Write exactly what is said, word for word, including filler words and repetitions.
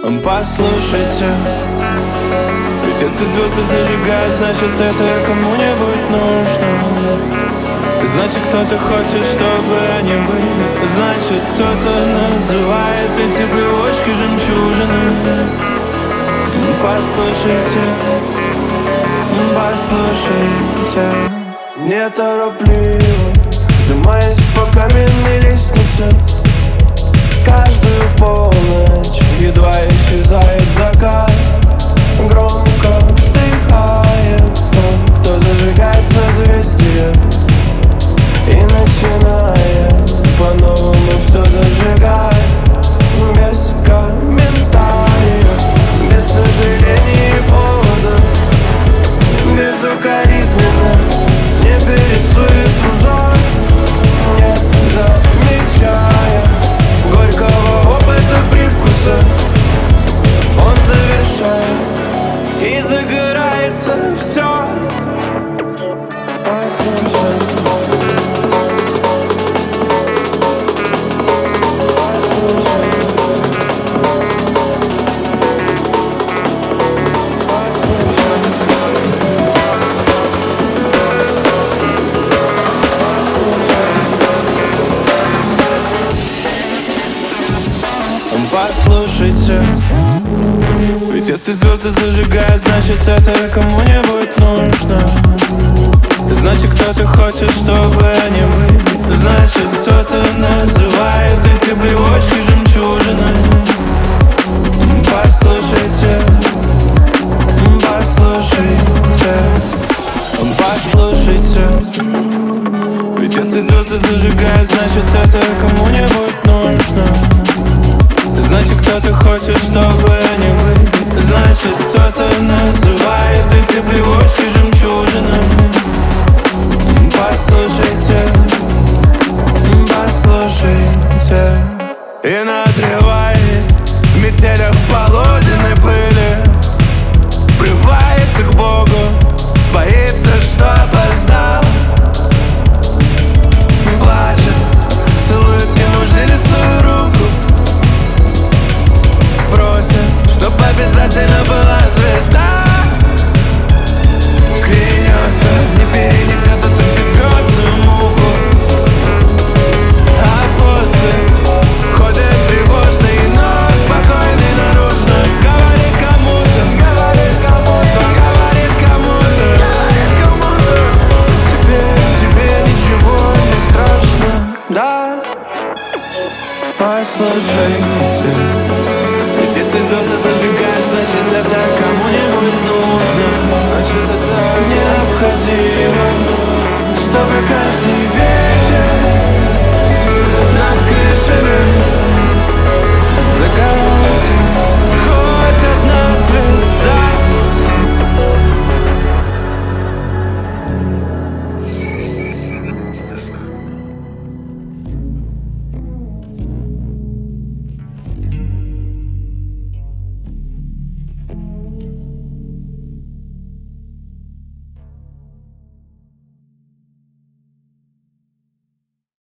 Послушайте, ведь если звезды зажигают, значит это кому-нибудь нужно. Значит кто-то хочет, чтобы они были. Значит кто-то называет эти плевочки жемчужины. Послушайте, послушайте. Не торопливо, вздымаясь по каменной лестнице, каждую полночь едва исчезает закат. Громко вздыхает тот, кто зажигает созвездие, и начинает по-новому все зажигать. Без комментариев, без сожалений и поводов, безукоризненно не пересует узор, не замечая горького опыта привкуса. Он завершает, и загорается все. Послушайте, ведь если звезды зажигают, значит это кому-нибудь нужно. Значит кто-то хочет, чтобы они были. Значит кто-то называет эти плевочки жемчужиной. Послушайте, послушайте, послушайте, ведь если звезды зажигают, значит это кому-нибудь нужно. Значит кто-то хочет, чтобы они были. Значит кто-то называет эти плевочки жемчужинами. Послушайте, послушайте. И надрываясь в метелях полуденной пыли, врывается к Богу, боится, что опоздал. Плачет, целует ему жилистую руку, просит, чтоб обязательно была звезда. Клянется, не перенесет эту беззвездную муку. А после ходит тревожный, но спокойный наружно. Говорит кому-то, говорит кому-то, говорит кому-то, говорит кому-то. Тебе, тебе ничего не страшно, да? Послушайте, ведь если звезды зажигают, значит это кому-нибудь нужно. Значит это необходимо, чтобы